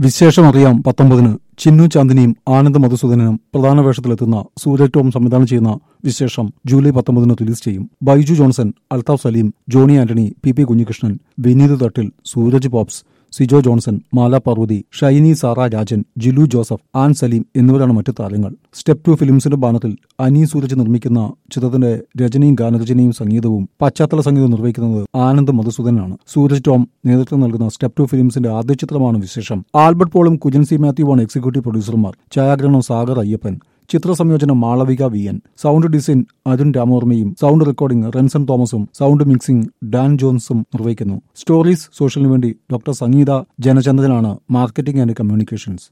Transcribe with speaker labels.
Speaker 1: വിശേഷമറിയാം 19-ന് ചിന്നു ചാന്ദിനിയും ആനന്ദ് മധുസൂദനനും പ്രധാന വേഷത്തിലെത്തുന്ന സൂരജ് ടോം സംവിധാനം ചെയ്യുന്ന വിശേഷം ജൂലൈ 19-ന് റിലീസ് ചെയ്യും. Baiju Johnson, Althaf Saleem, Johnny Antony, P Kunhikrishnan, Vineeth Thattil, Sooraj Pops, Sijo Johnson, Mala Parvathy, Shiny Sara Rajan, Jilu Joseph, Ann Saleem എന്നിവരാണ് മറ്റു താരങ്ങൾ. സ്റ്റെപ്പ് 2 ഫിലിംസിന്റെ ബാനറിൽ അനി സൂരജ് നിർമ്മിക്കുന്ന ചിത്രത്തിന്റെ രചനയും ഗാനരചനയും സംഗീതവും പശ്ചാത്തല സംഗീതവും നിർവഹിക്കുന്നത് ആനന്ദ് മധുസൂദനാണ്. സൂരജ് ടോം നേതൃത്വം നൽകുന്ന സ്റ്റെപ്പ് 2 ഫിലിംസിന്റെ ആദ്യ ചിത്രമാണ് വിശേഷം. ആൽബർട്ട് പോളും കുര്യൻ സി മാത്യുവാണ് എക്സിക്യൂട്ടീവ് പ്രൊഡ്യൂസർമാർ. ഛായാഗ്രഹണം സാഗർ അയ്യപ്പൻ, ചിത്രസംയോജനം Malavika V N, sound design Arun രാമവർമ്മയും, സൗണ്ട് റെക്കോർഡിംഗ് റെൻസൺ തോമസും, സൗണ്ട് മിക്സിംഗ് ഡാൻ ജോൺസും നിർവഹിക്കുന്നു. സ്റ്റോറീസ് സോഷ്യലിനു വേണ്ടി ഡോക്ടർ സംഗീത ജനചന്ദ്രനാണ് മാർക്കറ്റിംഗ് ആൻഡ് കമ്മ്യൂണിക്കേഷൻസ്.